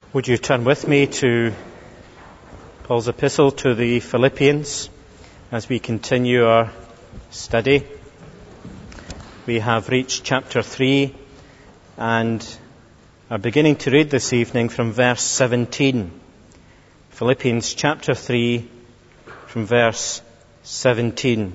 Would you turn with me to Paul's epistle to the Philippians as we continue our study? We have reached chapter 3 and are beginning to read this evening from verse 17. Philippians chapter 3 from verse 17.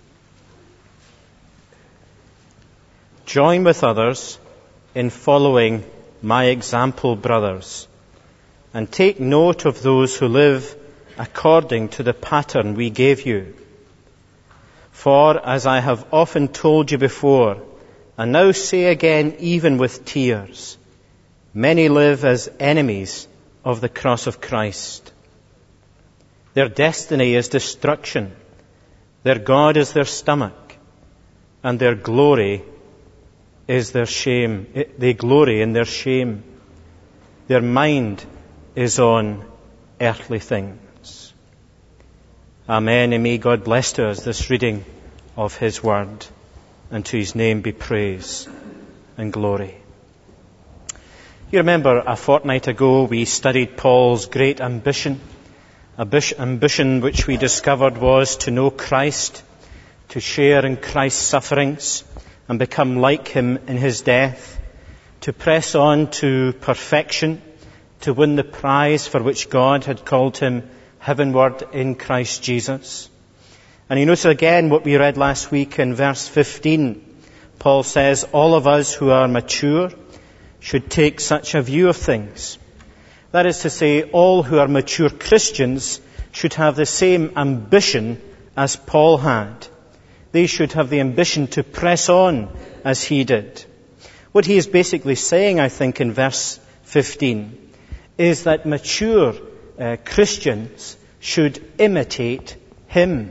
Join with others in following my example, brothers, and take note of those who live according to the pattern we gave you. For, as I have often told you before, and now say again even with tears, many live as enemies of the cross of Christ. Their destiny is destruction, their God is their stomach, and their glory is their shame. They glory in their shame. Their mind is on earthly things. Amen, and may God bless to us this reading of His Word, and to His name be praise and glory. You remember a fortnight ago we studied Paul's great ambition which we discovered was to know Christ, to share in Christ's sufferings and become like Him in His death, to press on to perfection, to win the prize for which God had called him heavenward in Christ Jesus. And you notice again what we read last week in verse 15. Paul says, all of us who are mature should take such a view of things. That is to say, all who are mature Christians should have the same ambition as Paul had. They should have the ambition to press on as he did. What he is basically saying, I think, in verse 15, is that mature Christians should imitate him.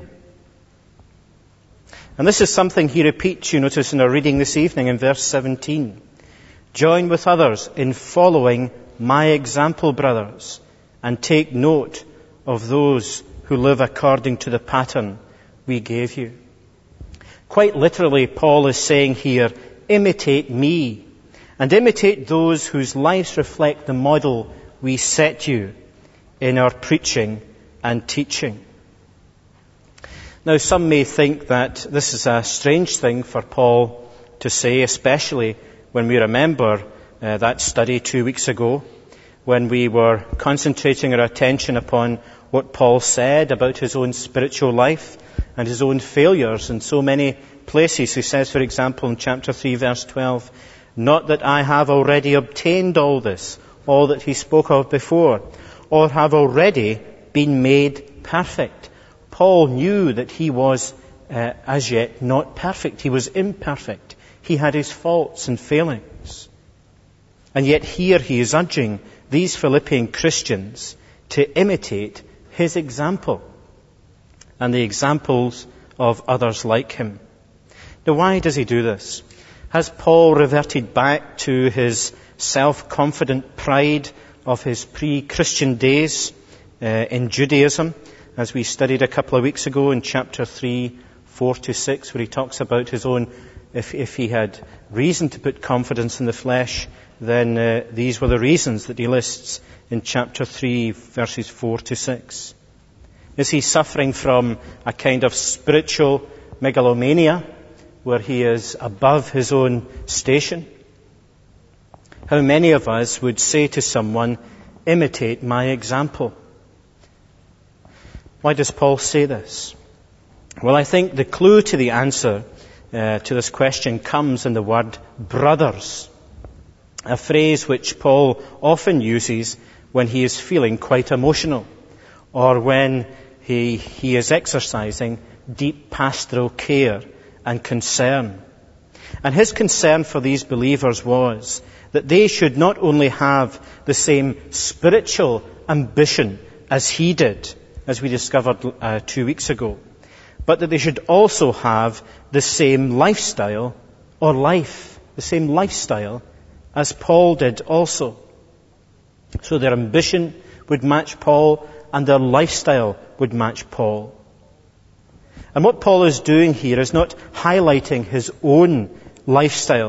And this is something he repeats, you notice, in our reading this evening in verse 17. Join with others in following my example, brothers, and take note of those who live according to the pattern we gave you. Quite literally, Paul is saying here, imitate me, and imitate those whose lives reflect the model we set you in our preaching and teaching. Now, some may think that this is a strange thing for Paul to say, especially when we remember that study 2 weeks ago, when we were concentrating our attention upon what Paul said about his own spiritual life and his own failures in so many places. He says, for example, in chapter 3, verse 12, not that I have already obtained all this, all that he spoke of before, or have already been made perfect. Paul knew that he was as yet not perfect. He was imperfect. He had his faults and failings. And yet here he is urging these Philippian Christians to imitate his example and the examples of others like him. Now, why does he do this? Has Paul reverted back to his self-confident pride of his pre-Christian days in Judaism, as we studied a couple of weeks ago in chapter 3, 4 to 6, where he talks about his own, if he had reason to put confidence in the flesh, then these were the reasons that he lists in chapter 3, verses 4 to 6. Is he suffering from a kind of spiritual megalomania, where he is above his own station? How many of us would say to someone, imitate my example? Why does Paul say this? Well, I think the clue to the answer to this question comes in the word brothers, a phrase which Paul often uses when he is feeling quite emotional, or when he is exercising deep pastoral care and concern. And his concern for these believers was that they should not only have the same spiritual ambition as he did, as we discovered 2 weeks ago, but that they should also have the same lifestyle or life, the same lifestyle as Paul did also. So their ambition would match Paul and their lifestyle would match Paul. And what Paul is doing here is not highlighting his own lifestyle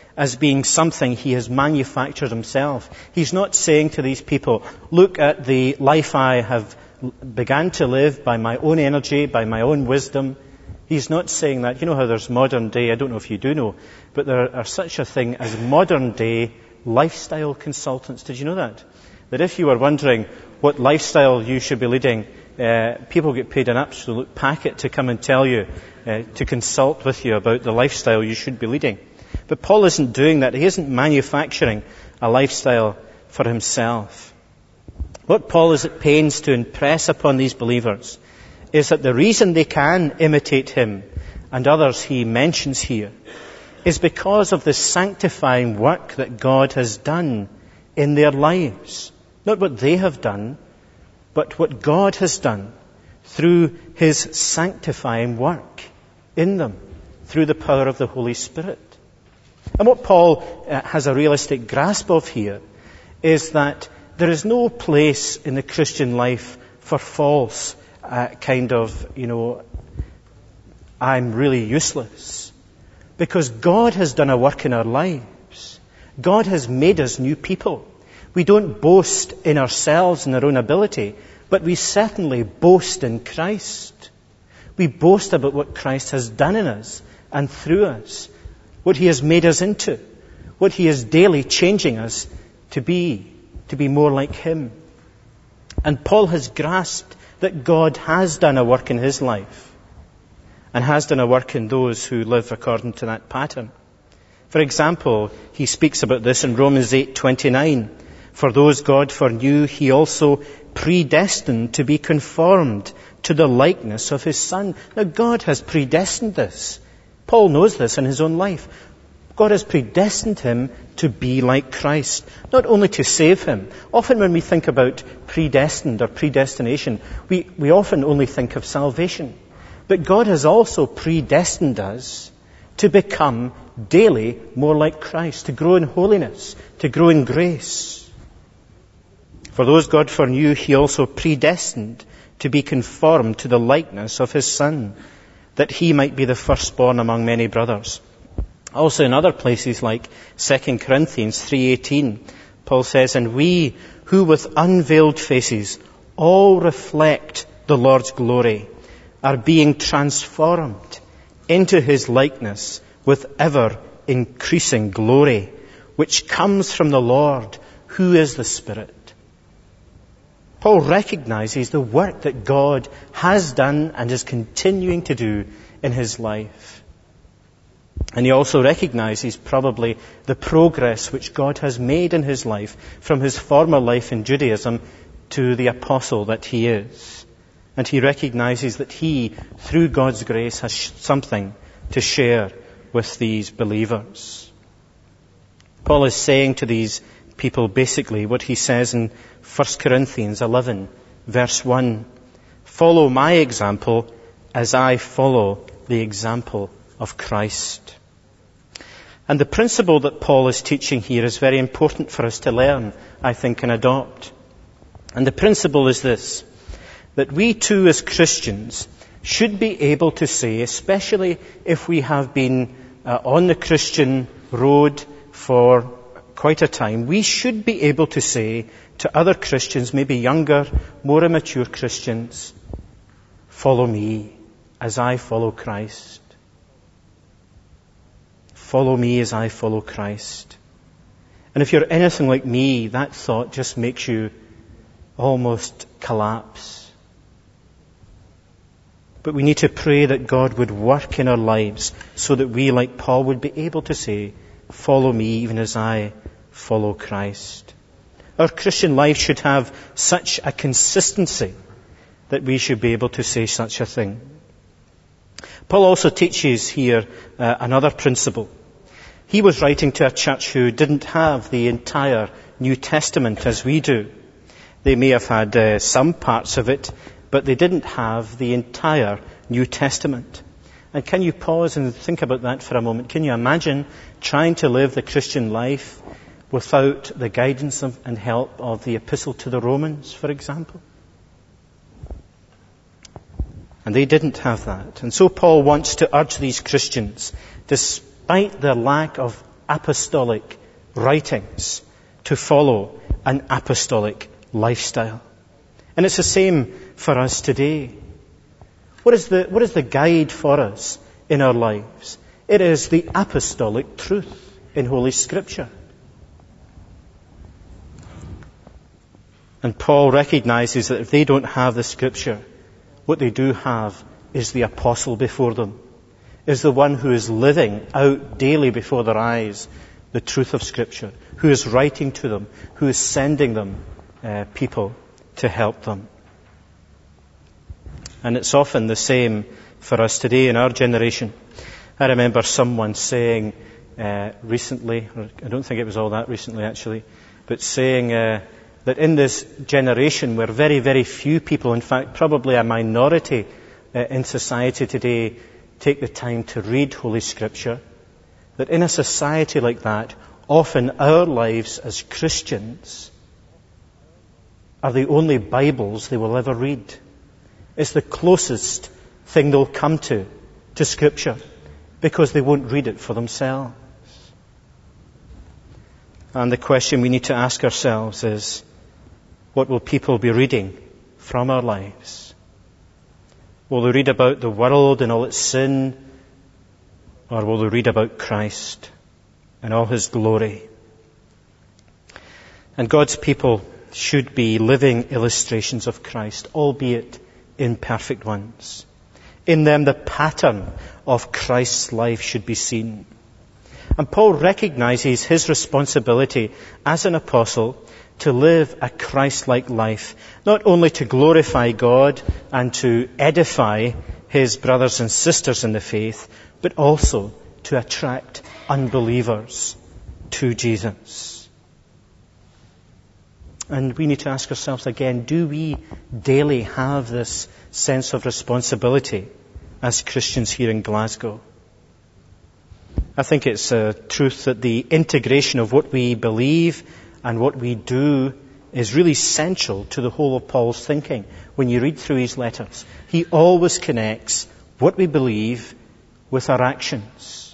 as being something he has manufactured himself. He's not saying to these people, look at the life I have began to live by my own energy, by my own wisdom. He's not saying that. You know how there's modern day, I don't know if you do know, but there are such a thing as modern day lifestyle consultants. Did you know that? That if you were wondering what lifestyle you should be leading, people get paid an absolute packet to come and tell you, to consult with you about the lifestyle you should be leading. But Paul isn't doing that. He isn't manufacturing a lifestyle for himself. What Paul is at pains to impress upon these believers is that the reason they can imitate him and others he mentions here is because of the sanctifying work that God has done in their lives. Not what they have done, but what God has done through his sanctifying work in them, through the power of the Holy Spirit. And what Paul has a realistic grasp of here is that there is no place in the Christian life for false I'm really useless. Because God has done a work in our lives. God has made us new people. We don't boast in ourselves and our own ability, but we certainly boast in Christ. We boast about what Christ has done in us and through us, what he has made us into, what he is daily changing us to be more like him. And Paul has grasped that God has done a work in his life and has done a work in those who live according to that pattern. For example, he speaks about this in Romans 8:29. For those God foreknew, he also predestined to be conformed to the likeness of his Son. Now, God has predestined this. Paul knows this in his own life. God has predestined him to be like Christ, not only to save him. Often when we think about predestined or predestination, we often only think of salvation. But God has also predestined us to become daily more like Christ, to grow in holiness, to grow in grace. For those God foreknew, he also predestined to be conformed to the likeness of his Son, that he might be the firstborn among many brothers. Also in other places like 2 Corinthians 3:18, Paul says, and we who with unveiled faces all reflect the Lord's glory are being transformed into his likeness with ever increasing glory, which comes from the Lord, who is the Spirit. Paul recognizes the work that God has done and is continuing to do in his life. And he also recognizes probably the progress which God has made in his life from his former life in Judaism to the apostle that he is. And he recognizes that he, through God's grace, has something to share with these believers. Paul is saying to these people basically what he says in 1 Corinthians 11, verse 1. Follow my example as I follow the example of Christ. And the principle that Paul is teaching here is very important for us to learn, I think, and adopt. And the principle is this, that we too as Christians should be able to say, especially if we have been on the Christian road for quite a time, we should be able to say to other Christians, maybe younger, more immature Christians, follow me as I follow Christ. Follow me as I follow Christ. And if you're anything like me, that thought just makes you almost collapse. But we need to pray that God would work in our lives so that we, like Paul, would be able to say, follow me even as I follow Christ. Our Christian life should have such a consistency that we should be able to say such a thing. Paul also teaches here another principle. He was writing to a church who didn't have the entire New Testament as we do. They may have had some parts of it, but they didn't have the entire New Testament. And can you pause and think about that for a moment? Can you imagine trying to live the Christian life without the guidance and help of the Epistle to the Romans, for example? And they didn't have that. And so Paul wants to urge these Christians, despite their lack of apostolic writings to follow an apostolic lifestyle. And it's the same for us today. What is the guide for us in our lives? It is the apostolic truth in Holy Scripture. And Paul recognizes that if they don't have the Scripture, what they do have is the apostle before them, is the one who is living out daily before their eyes the truth of Scripture, who is writing to them, who is sending them people to help them. And it's often the same for us today in our generation. I remember someone saying recently, or I don't think it was all that recently actually, but saying that in this generation where very, very few people, in fact probably a minority in society today, take the time to read Holy Scripture, that in a society like that, often our lives as Christians are the only Bibles they will ever read. It's the closest thing they'll come to Scripture, because they won't read it for themselves. And the question we need to ask ourselves is, what will people be reading from our lives? Will they read about the world and all its sin, or will they read about Christ and all His glory? And God's people should be living illustrations of Christ, albeit imperfect ones. In them, the pattern of Christ's life should be seen. And Paul recognizes his responsibility as an apostle to live a Christ-like life, not only to glorify God and to edify his brothers and sisters in the faith, but also to attract unbelievers to Jesus. And we need to ask ourselves again, do we daily have this sense of responsibility as Christians here in Glasgow? I think it's a truth that the integration of what we believe and what we do is really central to the whole of Paul's thinking. When you read through his letters, he always connects what we believe with our actions.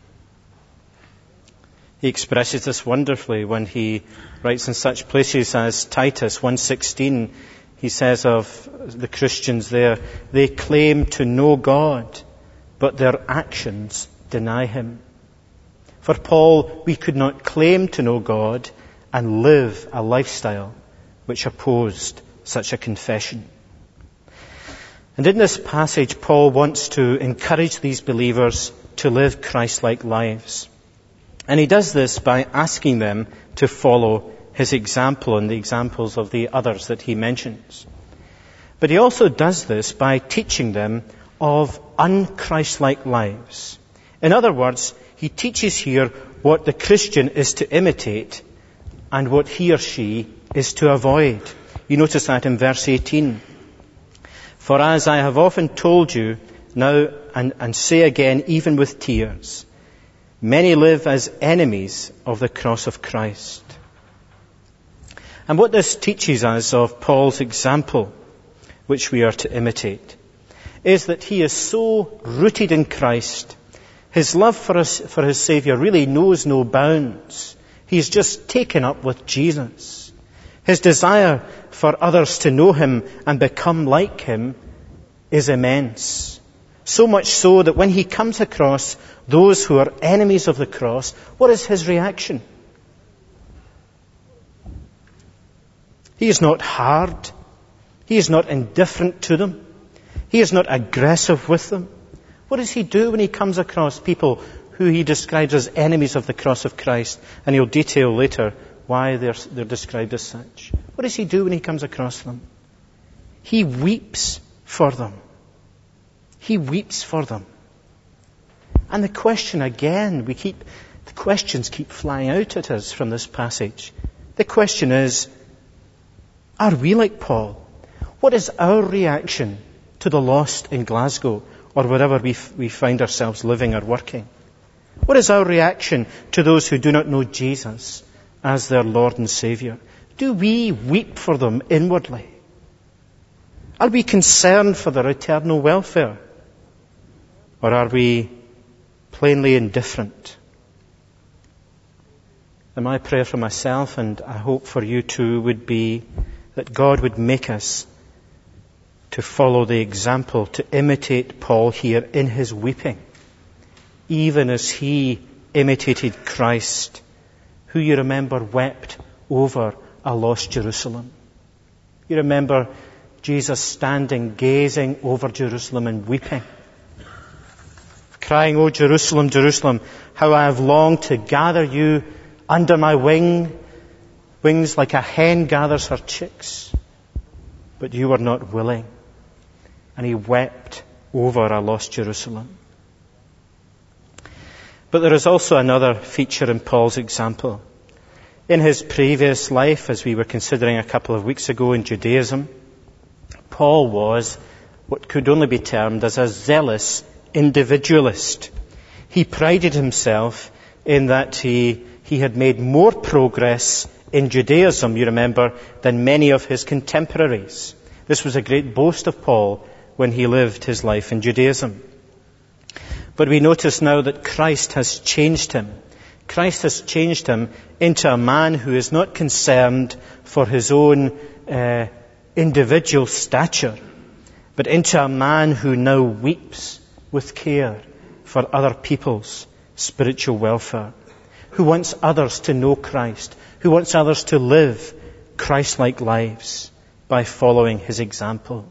He expresses this wonderfully when he writes in such places as Titus 1:16. He says of the Christians there, they claim to know God, but their actions deny Him. For Paul, we could not claim to know God and live a lifestyle which opposed such a confession. And in this passage, Paul wants to encourage these believers to live Christ-like lives. And he does this by asking them to follow his example and the examples of the others that he mentions. But he also does this by teaching them of un-Christ-like lives. In other words, he teaches here what the Christian is to imitate and what he or she is to avoid. You notice that in verse 18. For as I have often told you now and say again, even with tears, many live as enemies of the cross of Christ. And what this teaches us of Paul's example, which we are to imitate, is that he is so rooted in Christ. His love for his Saviour really knows no bounds. He's just taken up with Jesus. His desire for others to know Him and become like Him is immense. So much so that when he comes across those who are enemies of the cross, what is his reaction? He is not hard. He is not indifferent to them. He is not aggressive with them. What does he do when he comes across people who he describes as enemies of the cross of Christ? And he'll detail later why they're described as such. What does he do when he comes across them? He weeps for them. He weeps for them. And the question again, the questions keep flying out at us from this passage. The question is, are we like Paul? What is our reaction to the lost in Glasgow or wherever we find ourselves living or working? What is our reaction to those who do not know Jesus as their Lord and Saviour? Do we weep for them inwardly? Are we concerned for their eternal welfare? Or are we plainly indifferent? And my prayer for myself, and I hope for you too, would be that God would make us to follow the example, to imitate Paul here in his weeping, even as he imitated Christ, who you remember wept over a lost Jerusalem. You remember Jesus standing, gazing over Jerusalem and weeping, crying, "O Jerusalem, Jerusalem, how I have longed to gather you under my wings like a hen gathers her chicks, but you were not willing." And he wept over a lost Jerusalem. But there is also another feature in Paul's example. In his previous life, as we were considering a couple of weeks ago in Judaism, Paul was what could only be termed as a zealous individualist. He prided himself in that he had made more progress in Judaism, you remember, than many of his contemporaries. This was a great boast of Paul when he lived his life in Judaism. But we notice now that Christ has changed him. Christ has changed him into a man who is not concerned for his own individual stature, but into a man who now weeps with care for other people's spiritual welfare, who wants others to know Christ, who wants others to live Christ-like lives by following his example.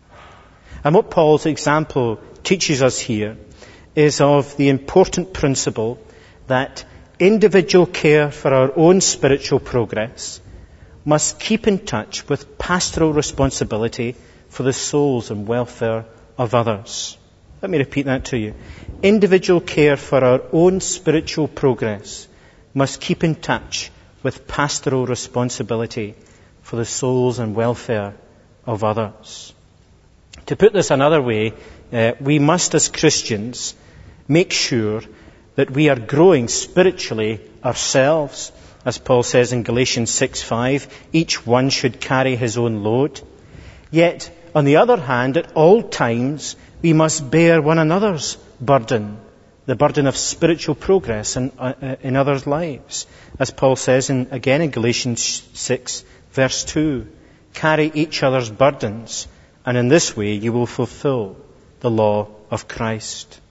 And what Paul's example teaches us here is of the important principle that individual care for our own spiritual progress must keep in touch with pastoral responsibility for the souls and welfare of others. Let me repeat that to you. Individual care for our own spiritual progress must keep in touch with pastoral responsibility for the souls and welfare of others. To put this another way, we must as Christians make sure that we are growing spiritually ourselves. As Paul says in Galatians 6:5, each one should carry his own load. Yet, on the other hand, at all times, we must bear one another's burden, the burden of spiritual progress in others' lives. As Paul says again in Galatians 6, verse 2, carry each other's burdens, and in this way you will fulfill the law of Christ.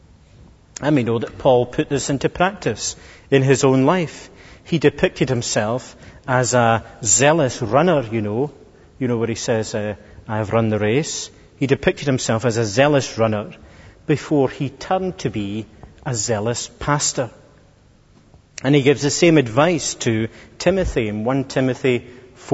And we know that Paul put this into practice in his own life. He depicted himself as a zealous runner, you know where he says, I have run the race. He depicted himself as a zealous runner before he turned to be a zealous pastor. And he gives the same advice to Timothy in 1 Timothy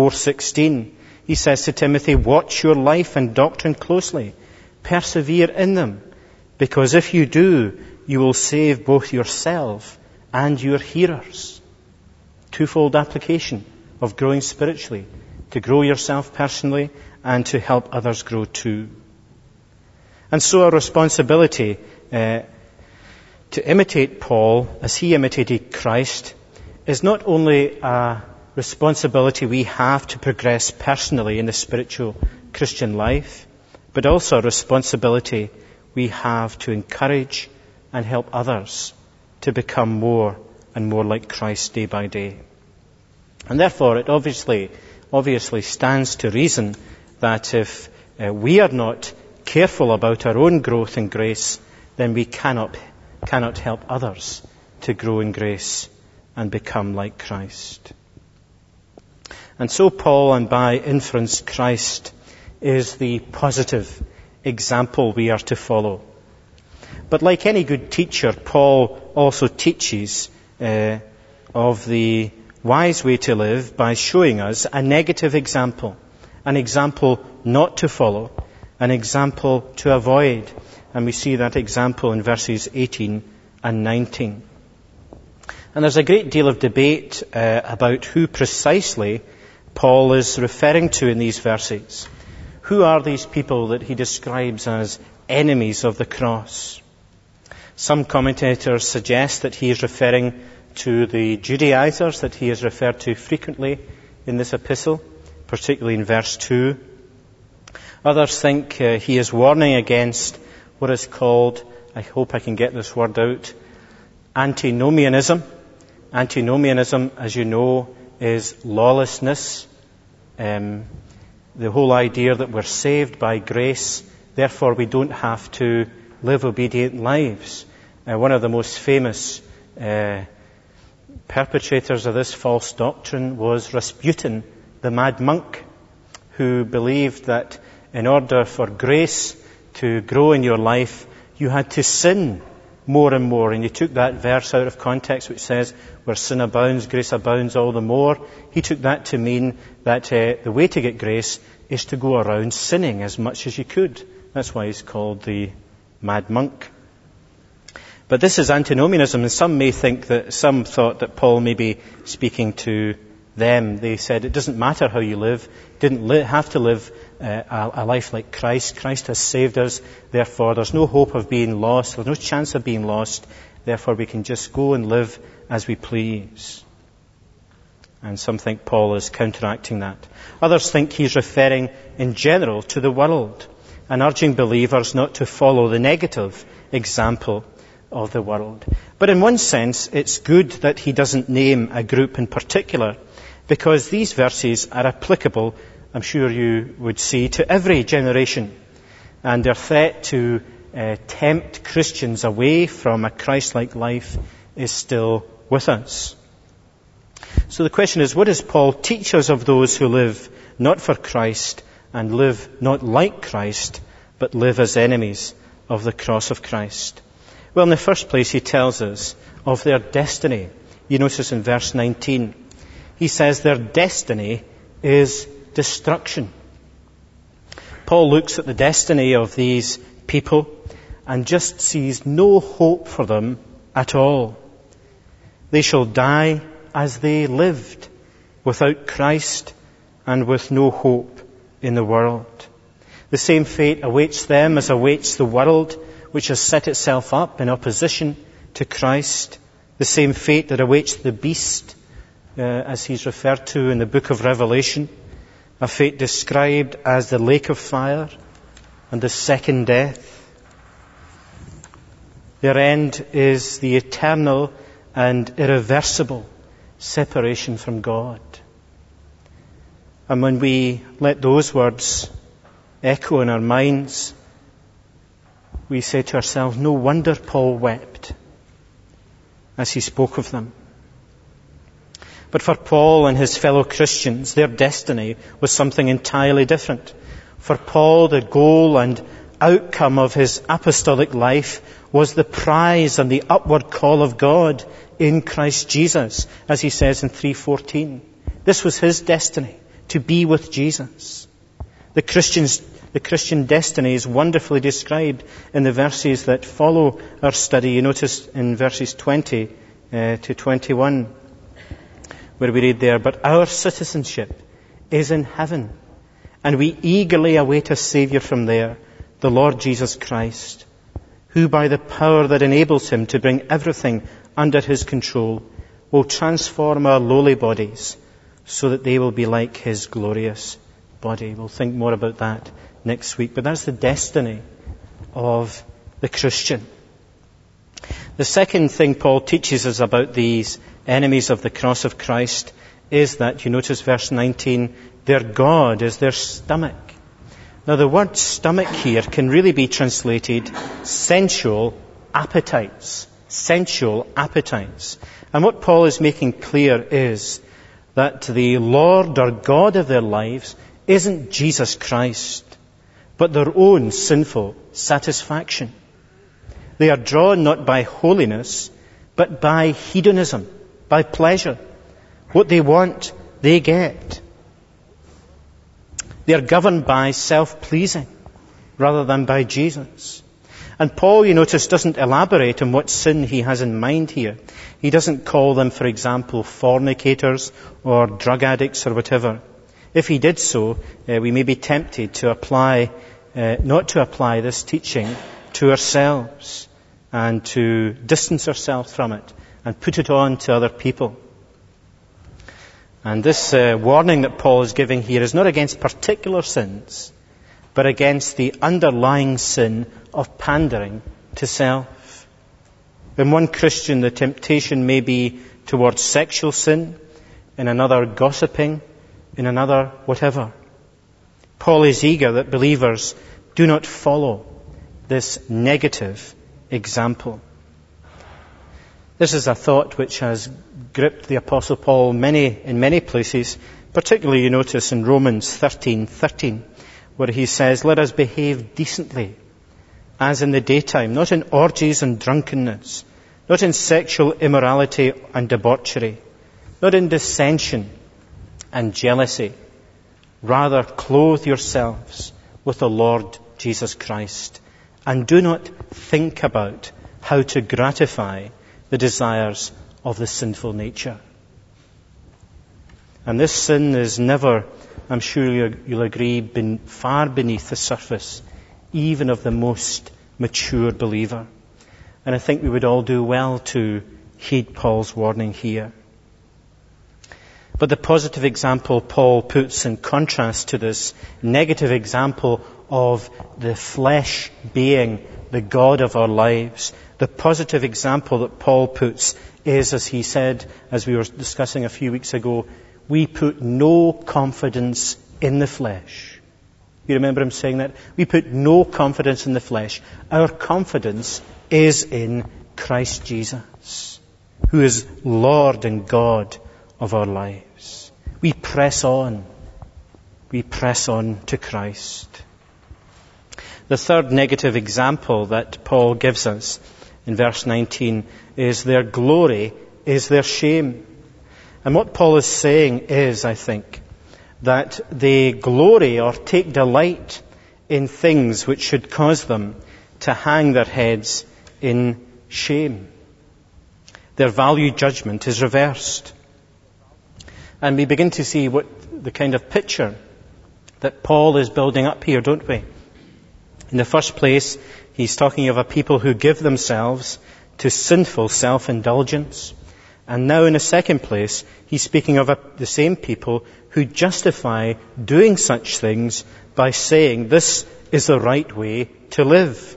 4:16. He says to Timothy, watch your life and doctrine closely. Persevere in them, because if you do, you will save both yourself and your hearers. Twofold application of growing spiritually, to grow yourself personally and to help others grow too. And so our responsibility to imitate Paul as he imitated Christ is not only a responsibility we have to progress personally in the spiritual Christian life, but also a responsibility we have to encourage and help others to become more and more like Christ day by day. And therefore it obviously stands to reason that if we are not careful about our own growth in grace, then we cannot help others to grow in grace and become like Christ. And so Paul, and by inference Christ, is the positive example we are to follow. But like any good teacher, Paul also teaches of the wise way to live by showing us a negative example, an example not to follow, an example to avoid. And we see that example in verses 18 and 19. And there's a great deal of debate about who precisely Paul is referring to in these verses. Who are these people that he describes as enemies of the cross? Some commentators suggest that he is referring to the Judaizers that he is referred to frequently in this epistle, particularly in verse 2. Others think he is warning against what is called, I hope I can get this word out, antinomianism, Antinomianism, as you know, is lawlessness. The whole idea that we're saved by grace, therefore we don't have to live obedient lives. One of the most famous perpetrators of this false doctrine was Rasputin, the mad monk, who believed that in order for grace to grow in your life, you had to sin more and more. And he took that verse out of context, which says, where sin abounds, grace abounds all the more. He took that to mean that the way to get grace is to go around sinning as much as you could. That's why he's called the mad monk. But this is antinomianism, and some thought that Paul may be speaking to them. They said it doesn't matter how you live, didn't have to live a life like Christ. Christ has saved us, therefore there's no hope of being lost, there's no chance of being lost, therefore we can just go and live as we please. And some think Paul is counteracting that. Others think he's referring in general to the world and urging believers not to follow the negative example of the world. But in one sense, it's good that he doesn't name a group in particular, because these verses are applicable, I'm sure you would see, to every generation. And their threat to tempt Christians away from a Christ-like life is still with us. So the question is, what does Paul teach us of those who live not for Christ and live not like Christ, but live as enemies of the cross of Christ? Well, in the first place, he tells us of their destiny. You notice in verse 19, he says their destiny is destruction. Paul looks at the destiny of these people and just sees no hope for them at all. They shall die as they lived, without Christ and with no hope in the world. The same fate awaits them as awaits the world, which has set itself up in opposition to Christ. The same fate that awaits the beast, as he's referred to in the book of Revelation, a fate described as the lake of fire and the second death. Their end is the eternal and irreversible separation from God. And when we let those words echo in our minds, we say to ourselves, no wonder Paul wept as he spoke of them. But for Paul and his fellow Christians, their destiny was something entirely different. For Paul, the goal and outcome of his apostolic life was the prize and the upward call of God in Christ Jesus, as he says in 3:14. This was his destiny, to be with Jesus. The Christian destiny is wonderfully described in the verses that follow our study. You notice in verses 20 to 21, where we read there, "But our citizenship is in heaven, and we eagerly await a Saviour from there, the Lord Jesus Christ, who by the power that enables him to bring everything under his control will transform our lowly bodies so that they will be like his glorious body." We'll think more about that next week, but that's the destiny of the Christian. The second thing Paul teaches us about these enemies of the cross of Christ is that, you notice verse 19, their God is their stomach. Now the word stomach here can really be translated sensual appetites. Sensual appetites. And what Paul is making clear is that the Lord or God of their lives isn't Jesus Christ, but their own sinful satisfaction. They are drawn not by holiness, but by hedonism, by pleasure. What they want, they get. They are governed by self-pleasing rather than by Jesus. And Paul, you notice, doesn't elaborate on what sin he has in mind here. He doesn't call them, for example, fornicators or drug addicts or whatever. If he did so, we may be tempted to not to apply this teaching to ourselves and to distance ourselves from it and put it on to other people. And this warning that Paul is giving here is not against particular sins, but against the underlying sin of pandering to self. In one Christian, the temptation may be towards sexual sin, in another gossiping, in another whatever. Paul is eager that believers do not follow this negative example. This is a thought which has gripped the Apostle Paul in many places, particularly you notice in Romans 13:13, where he says, "Let us behave decently, as in the daytime, not in orgies and drunkenness, not in sexual immorality and debauchery, not in dissension and jealousy. Rather, clothe yourselves with the Lord Jesus Christ, and do not think about how to gratify the desires of the sinful nature." And this sin is never, I'm sure you'll agree, been far beneath the surface, even of the most mature believer. And I think we would all do well to heed Paul's warning here. But the positive example Paul puts in contrast to this negative example of the flesh being the God of our lives, the positive example that Paul puts is, as he said, as we were discussing a few weeks ago, we put no confidence in the flesh. You remember him saying that? We put no confidence in the flesh. Our confidence is in Christ Jesus, who is Lord and God of our lives. We press on. We press on to Christ. The third negative example that Paul gives us in verse 19 is their glory is their shame. And what Paul is saying is, I think, that they glory or take delight in things which should cause them to hang their heads in shame. Their value judgment is reversed. And we begin to see what the kind of picture that Paul is building up here, don't we? In the first place, he's talking of a people who give themselves to sinful self-indulgence. And now in the second place, he's speaking of the same people who justify doing such things by saying this is the right way to live.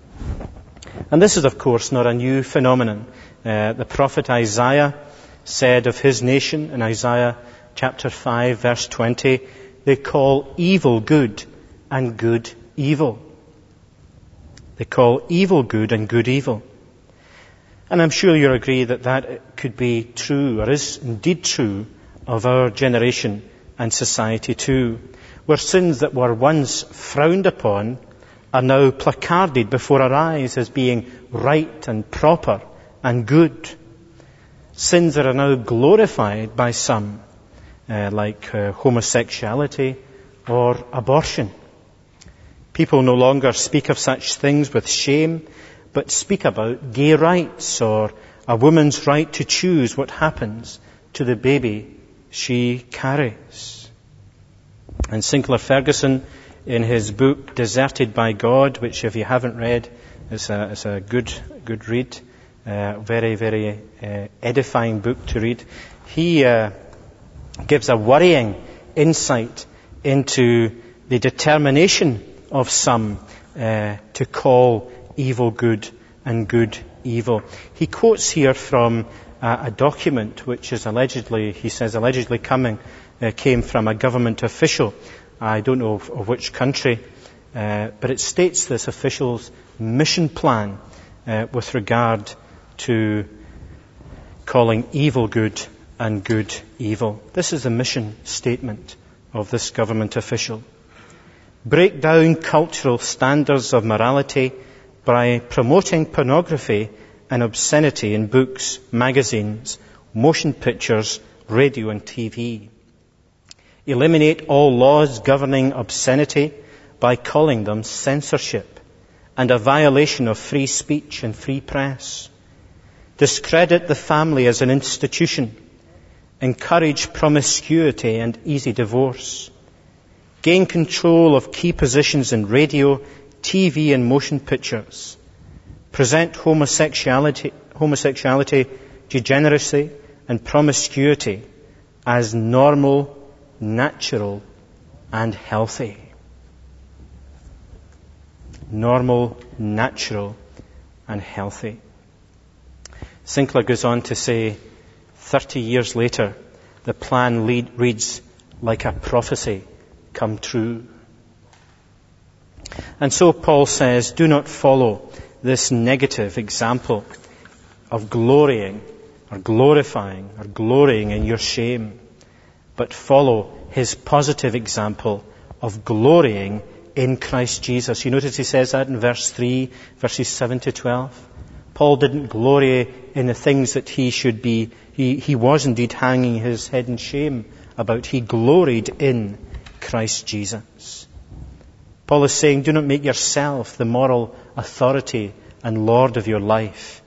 And this is, of course, not a new phenomenon. The prophet Isaiah said of his nation in Isaiah chapter 5, verse 20, they call evil good and good evil. They call evil good and good evil. And I'm sure you'll agree that that could be true, or is indeed true, of our generation and society too, where sins that were once frowned upon are now placarded before our eyes as being right and proper and good. Sins that are now glorified by some, like homosexuality or abortion. People no longer speak of such things with shame, but speak about gay rights or a woman's right to choose what happens to the baby she carries. And Sinclair Ferguson, in his book Deserted by God, which if you haven't read, is a good read, very, very edifying book to read. He gives a worrying insight into the determination of some to call evil good and good evil. He quotes here from a document which is allegedly came from a government official. I don't know of which country, but it states this official's mission plan with regard to calling evil good and good evil. This is the mission statement of this government official. Break down cultural standards of morality by promoting pornography and obscenity in books, magazines, motion pictures, radio and TV. Eliminate all laws governing obscenity by calling them censorship and a violation of free speech and free press. Discredit the family as an institution. Encourage promiscuity and easy divorce. Gain control of key positions in radio, TV and motion pictures. Present homosexuality, degeneracy and promiscuity as normal, natural and healthy. Normal, natural and healthy. Sinclair goes on to say, 30 years later, the plan reads like a prophecy come true. And so Paul says, do not follow this negative example of glorying or glorifying or glorying in your shame, but follow his positive example of glorying in Christ Jesus. You notice he says that in verse 3, verses 7 to 12. Paul didn't glory in the things that he should be. He was indeed hanging his head in shame about. He gloried in Christ Jesus. Paul is saying, do not make yourself the moral authority and Lord of your life,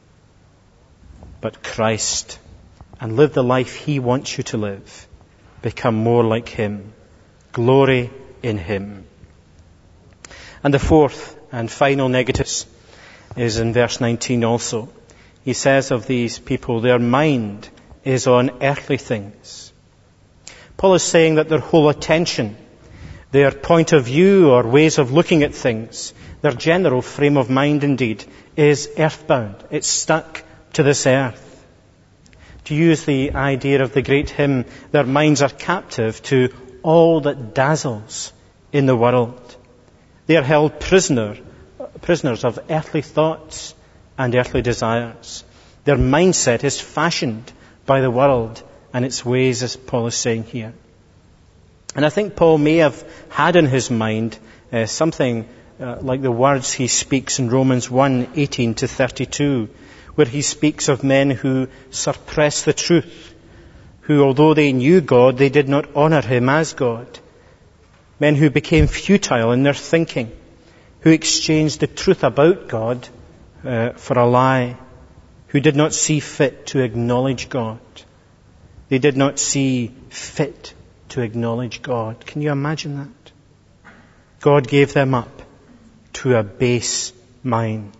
but Christ, and live the life he wants you to live. Become more like him. Glory in him. And the fourth and final negative is in verse 19 also. He says of these people, their mind is on earthly things. Paul is saying that their whole attention, their point of view or ways of looking at things, their general frame of mind indeed, is earthbound. It's stuck to this earth. To use the idea of the great hymn, their minds are captive to all that dazzles in the world. They are held prisoners of earthly thoughts and earthly desires. Their mindset is fashioned by the world and its ways, as Paul is saying here. And I think Paul may have had in his mind something like the words he speaks in Romans 1:18 to 32, where he speaks of men who suppress the truth, who, although they knew God, they did not honor him as God. Men who became futile in their thinking, who exchanged the truth about God for a lie, who did not see fit to acknowledge God. They did not see fit to acknowledge God. Can you imagine that? God gave them up to a base mind.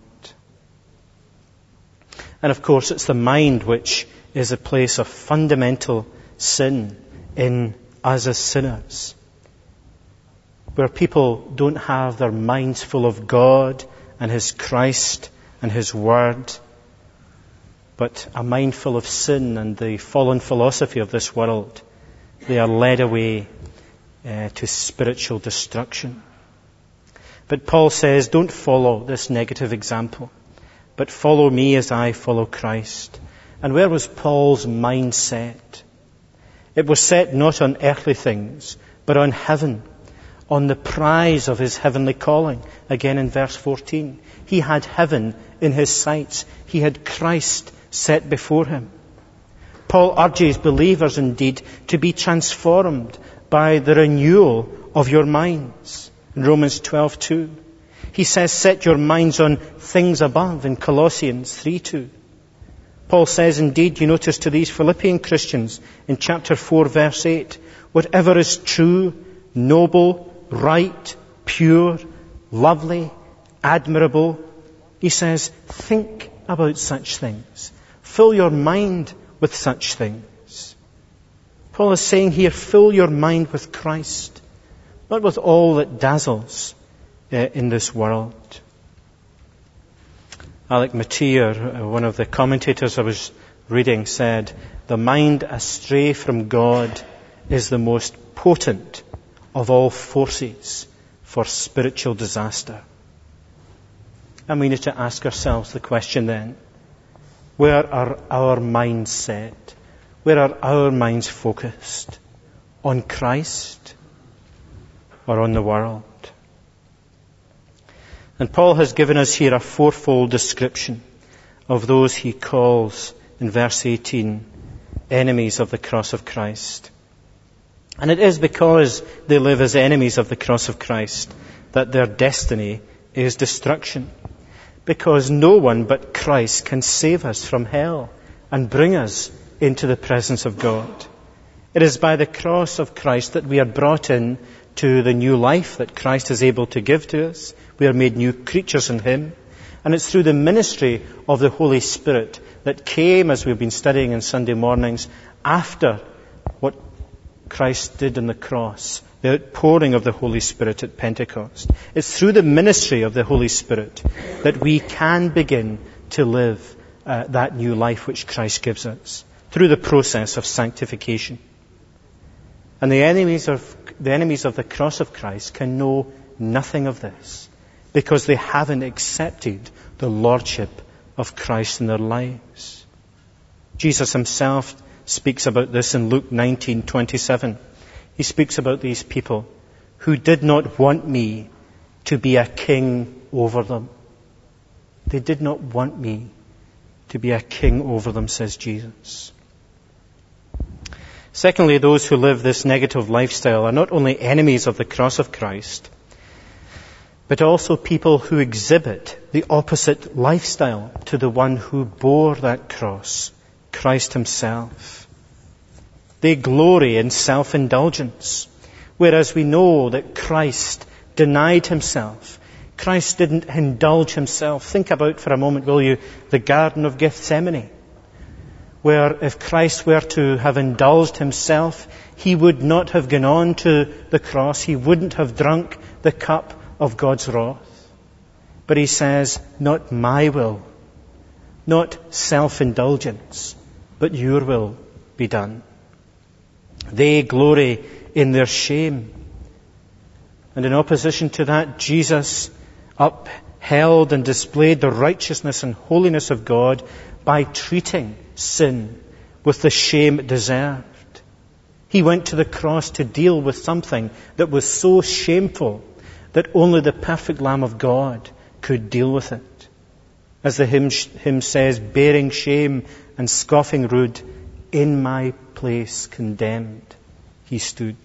And of course, it's the mind which is a place of fundamental sin in us as sinners, where people don't have their minds full of God and his Christ and his Word, but a mind full of sin and the fallen philosophy of this world. They are led away to spiritual destruction. But Paul says, don't follow this negative example, but follow me as I follow Christ. And where was Paul's mind set? It was set not on earthly things, but on heaven, on the prize of his heavenly calling. Again in verse 14. He had heaven in his sights. He had Christ set before him. Paul urges believers indeed to be transformed by the renewal of your minds. In Romans 12:2. He says, set your minds on things above in Colossians 3:2. Paul says indeed, you notice to these Philippian Christians in chapter 4 verse 8, whatever is true, noble, right, pure, lovely, admirable, he says, think about such things. Fill your mind with such things. Paul is saying here, fill your mind with Christ, not with all that dazzles in this world. Alec Motyer, one of the commentators I was reading, said, the mind astray from God is the most potent of all forces for spiritual disaster. And we need to ask ourselves the question then, where are our minds set? Where are our minds focused? On Christ or on the world? And Paul has given us here a fourfold description of those he calls, in verse 18, enemies of the cross of Christ. And it is because they live as enemies of the cross of Christ that their destiny is destruction. Because no one but Christ can save us from hell and bring us into the presence of God. It is by the cross of Christ that we are brought in to the new life that Christ is able to give to us. We are made new creatures in him. And it's through the ministry of the Holy Spirit that came, as we've been studying in Sunday mornings, after what Christ did on the cross, the outpouring of the Holy Spirit at Pentecost. It's through the ministry of the Holy Spirit that we can begin to live that new life which Christ gives us, through the process of sanctification. And the enemies of the cross of Christ can know nothing of this because they haven't accepted the lordship of Christ in their lives. Jesus himself speaks about this in Luke 19:27. He speaks about these people who did not want me to be a king over them. They did not want me to be a king over them, says Jesus. Secondly, those who live this negative lifestyle are not only enemies of the cross of Christ, but also people who exhibit the opposite lifestyle to the one who bore that cross, Christ himself. They glory in self-indulgence, whereas we know that Christ denied himself. Christ didn't indulge himself. Think about for a moment, will you, the Garden of Gethsemane, where if Christ were to have indulged himself, he would not have gone on to the cross. He wouldn't have drunk the cup of God's wrath. But he says, not my will, not self-indulgence, but your will be done. They glory in their shame. And in opposition to that, Jesus upheld and displayed the righteousness and holiness of God by treating sin with the shame it deserved. He went to the cross to deal with something that was so shameful that only the perfect Lamb of God could deal with it. As the hymn says, bearing shame and scoffing rude, in my place condemned he stood.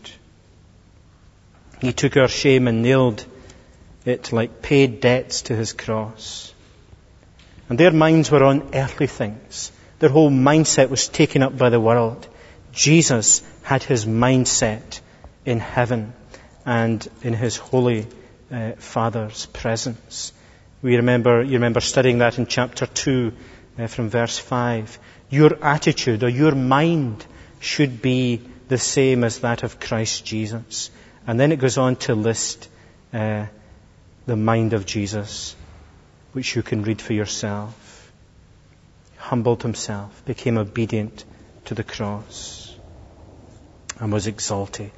He took our shame and nailed it like paid debts to his cross. And their minds were on earthly things. Their whole mindset was taken up by the world. Jesus had his mindset in heaven and in his holy Father's presence. You remember studying that in chapter 2 from verse 5. Your attitude or your mind should be the same as that of Christ Jesus. And then it goes on to list the mind of Jesus, which you can read for yourself. He humbled himself, became obedient to the cross, and was exalted.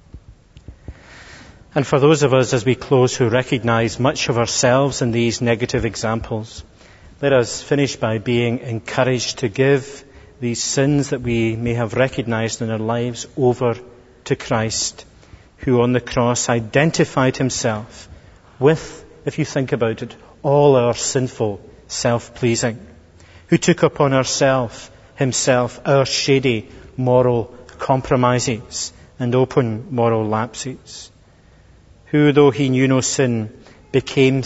And for those of us, as we close, who recognize much of ourselves in these negative examples, let us finish by being encouraged to give these sins that we may have recognized in our lives over to Christ, who on the cross identified himself with, if you think about it, all our sinful self-pleasing, who took upon himself our shady moral compromises and open moral lapses, who, though he knew no sin, became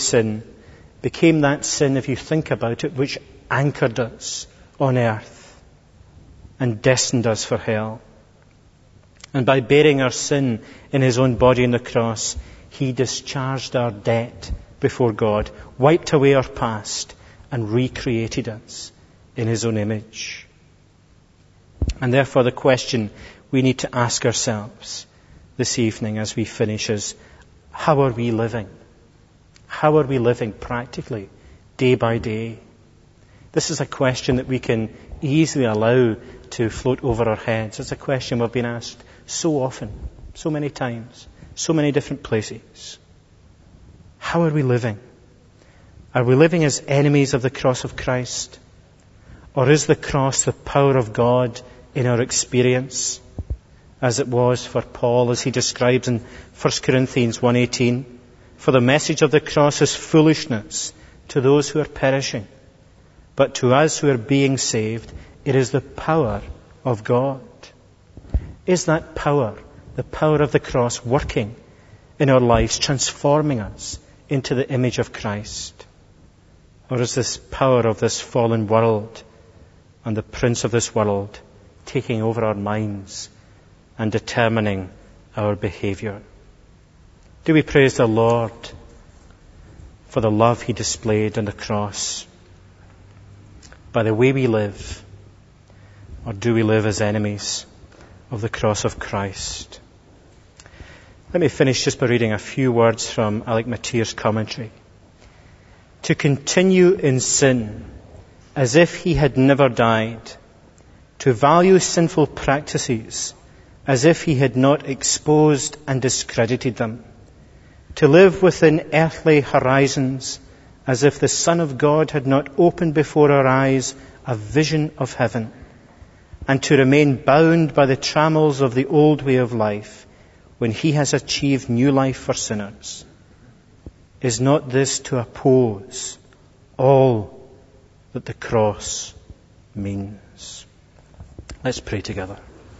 that sin, if you think about it, which anchored us on earth and destined us for hell. And by bearing our sin in his own body on the cross, he discharged our debt before God, wiped away our past, and recreated us in his own image. And therefore the question we need to ask ourselves this evening as we finish is, how are we living? How are we living practically, day by day? This is a question that we can easily allow to float over our heads. It's a question we've been asked so often, so many times, so many different places. How are we living? Are we living as enemies of the cross of Christ? Or is the cross the power of God in our experience, as it was for Paul, as he describes in 1 Corinthians 1:18? For the message of the cross is foolishness to those who are perishing, but to us who are being saved, it is the power of God. Is that power, the power of the cross, working in our lives, transforming us into the image of Christ? Or is this power of this fallen world and the prince of this world taking over our minds and determining our behavior? Do we praise the Lord for the love he displayed on the cross by the way we live? Or do we live as enemies of the cross of Christ? Let me finish just by reading a few words from Alec Mateer's commentary. To continue in sin as if he had never died, to value sinful practices as if he had not exposed and discredited them, to live within earthly horizons as if the Son of God had not opened before our eyes a vision of heaven, and to remain bound by the trammels of the old way of life when he has achieved new life for sinners. Is not this to oppose all that the cross means? Let's pray together.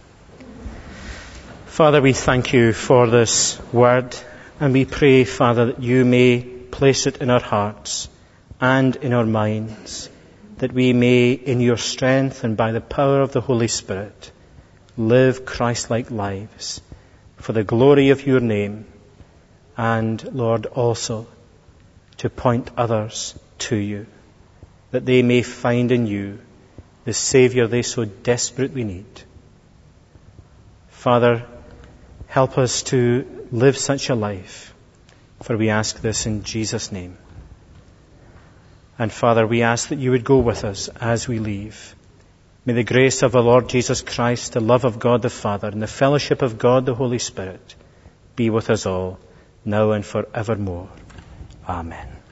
Father, we thank you for this word, and we pray, Father, that you may place it in our hearts and in our minds, that we may, in your strength and by the power of the Holy Spirit, live Christ-like lives for the glory of your name, and, Lord, also to point others to you, that they may find in you the Saviour they so desperately need. Father, help us to live such a life, for we ask this in Jesus' name. And Father, we ask that you would go with us as we leave. May the grace of our Lord Jesus Christ, the love of God the Father, and the fellowship of God the Holy Spirit be with us all, now and forevermore. Amen.